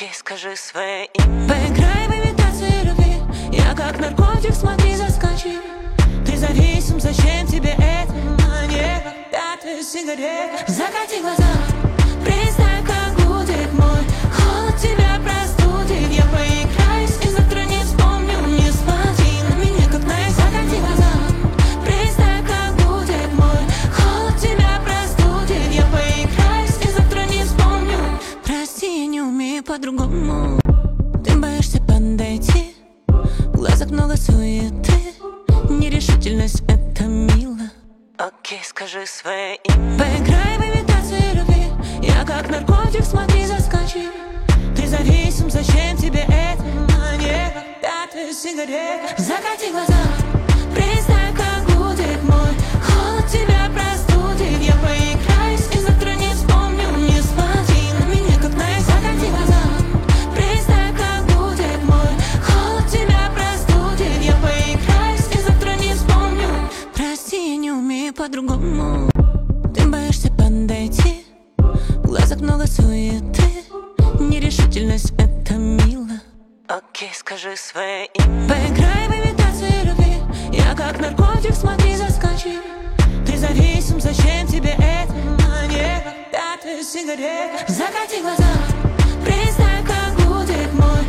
Окей, скажи свое имя. Поиграй в имитацию любви. Я как наркотик, смотри, заскочи. Ты зависим, зачем тебе это? А не как пятая сигарета. Закати глаза, представь, как будет мой холод, тебя простудит. Я поиграюсь и завтра не вспомню. Не смотри на меня, как на закати глаза. Представь, как будет мой холод, тебя простудит. Я поиграюсь и завтра не вспомню. Прости, я не умею по-другому. Ты боишься подойти, в глазах много суеты. Нерешительность — это мило. Окей, скажи свое имя. Поиграй в имитацию любви. Я как наркотик, смотри, заскочи. Ты зависим, зачем тебе это? А не как пятая сигарета. Закати глаза, представь, как будет мой холод, тебя простудит. Я поиграюсь и завтра не вспомню. Не смотри на меня, как на закати глаза. Представь, как будет мой холод, тебя простудит. Я поиграюсь и завтра не вспомню. Прости, я не умею по-другому. Ты боишься подойти, в глазах много суеты. Нерешительность — это мило. Окей, скажи свое имя. Поиграй в имитацию любви. Я как наркотик, смотри, заскочи. Ты зависим, зачем тебе это? А не как пятая сигарета. Закати глаза,